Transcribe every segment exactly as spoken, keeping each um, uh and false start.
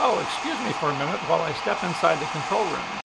Oh, excuse me for a minute while I step inside the control room.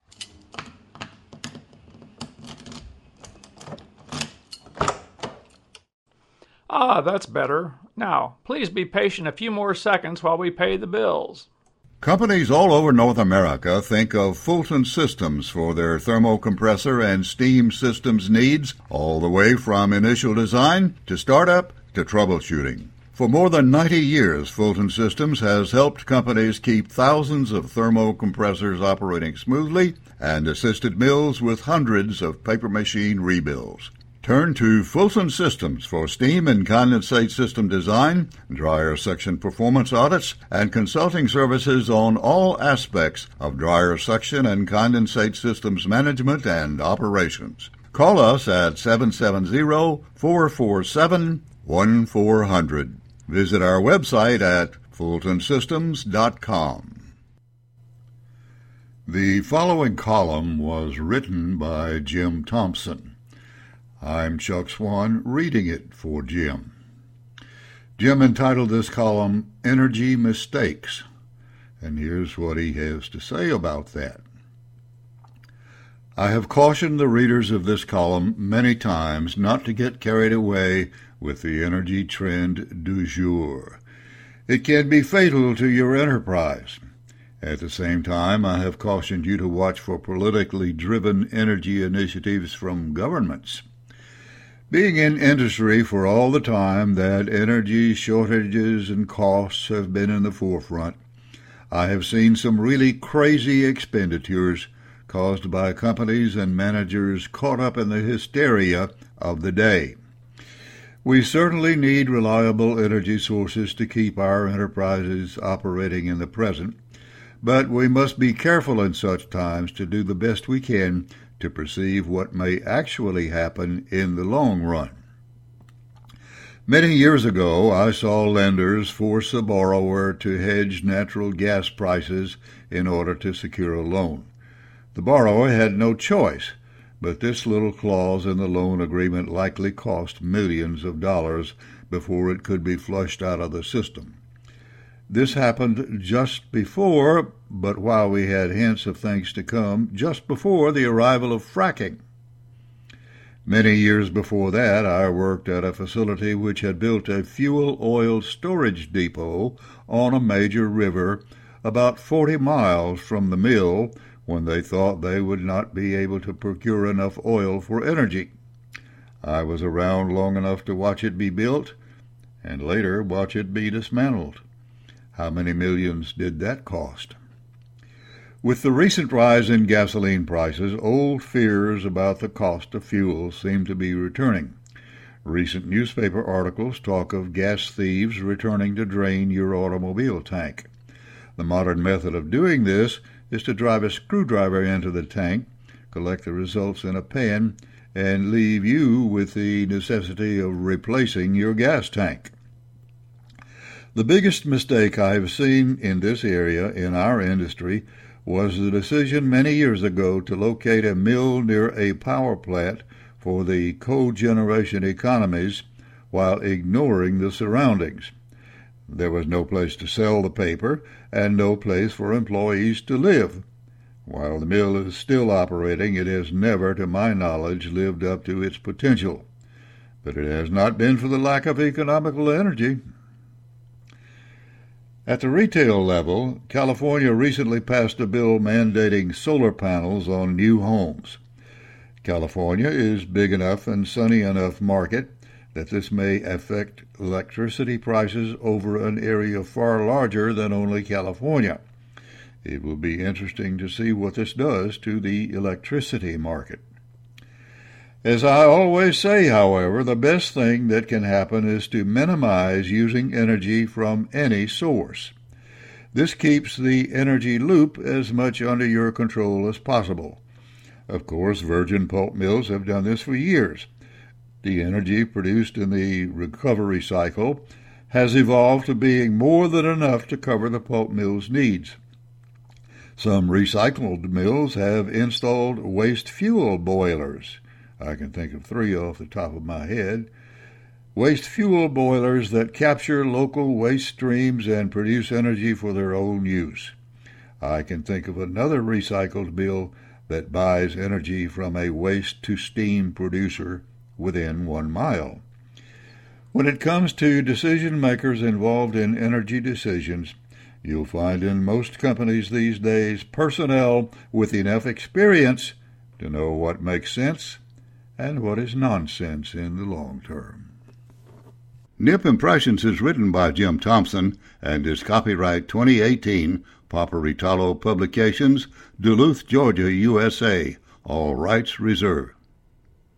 Ah, that's better. Now, please be patient a few more seconds while we pay the bills. Companies all over North America think of Fulton Systems for their thermocompressor and steam systems needs, all the way from initial design to startup to troubleshooting. For more than ninety years, Fulton Systems has helped companies keep thousands of thermocompressors operating smoothly and assisted mills with hundreds of paper machine rebuilds. Turn to Fulton Systems for steam and condensate system design, dryer section performance audits, and consulting services on all aspects of dryer section and condensate systems management and operations. Call us at seven seven zero, four four seven, one four zero zero. Visit our website at fulton systems dot com. The following column was written by Jim Thompson. I'm Chuck Swan reading it for Jim. Jim entitled this column, Energy Mistakes, and here's what he has to say about that. I have cautioned the readers of this column many times not to get carried away with the energy trend du jour. It can be fatal to your enterprise. At the same time, I have cautioned you to watch for politically driven energy initiatives from governments. Being in industry for all the time that energy shortages and costs have been in the forefront, I have seen some really crazy expenditures caused by companies and managers caught up in the hysteria of the day. We certainly need reliable energy sources to keep our enterprises operating in the present, but we must be careful in such times to do the best we can to perceive what may actually happen in the long run. Many years ago, I saw lenders force a borrower to hedge natural gas prices in order to secure a loan. The borrower had no choice, but this little clause in the loan agreement likely cost millions of dollars before it could be flushed out of the system. This happened just before, but while we had hints of things to come, just before the arrival of fracking. Many years before that, I worked at a facility which had built a fuel oil storage depot on a major river about forty miles from the mill when they thought they would not be able to procure enough oil for energy. I was around long enough to watch it be built and later watch it be dismantled. How many millions did that cost? With the recent rise in gasoline prices, old fears about the cost of fuel seem to be returning. Recent newspaper articles talk of gas thieves returning to drain your automobile tank. The modern method of doing this is to drive a screwdriver into the tank, collect the results in a pan, and leave you with the necessity of replacing your gas tank. The biggest mistake I have seen in this area in our industry was the decision many years ago to locate a mill near a power plant for the cogeneration economies while ignoring the surroundings. There was no place to sell the paper and no place for employees to live. While the mill is still operating, it has never, to my knowledge, lived up to its potential. But it has not been for the lack of economical energy. At the retail level, California recently passed a bill mandating solar panels on new homes. California is big enough and sunny enough market that this may affect electricity prices over an area far larger than only California. It will be interesting to see what this does to the electricity market. As I always say, however, the best thing that can happen is to minimize using energy from any source. This keeps the energy loop as much under your control as possible. Of course, virgin pulp mills have done this for years. The energy produced in the recovery cycle has evolved to being more than enough to cover the pulp mill's needs. Some recycled mills have installed waste fuel boilers. I can think of three off the top of my head. Waste fuel boilers that capture local waste streams and produce energy for their own use. I can think of another recycled bill that buys energy from a waste-to-steam producer within one mile. When it comes to decision makers involved in energy decisions, you'll find in most companies these days personnel with enough experience to know what makes sense and what is nonsense in the long term. Nip Impressions is written by Jim Thompson and is copyright twenty eighteen, Paparitalo Publications, Duluth, Georgia, U S A. All rights reserved.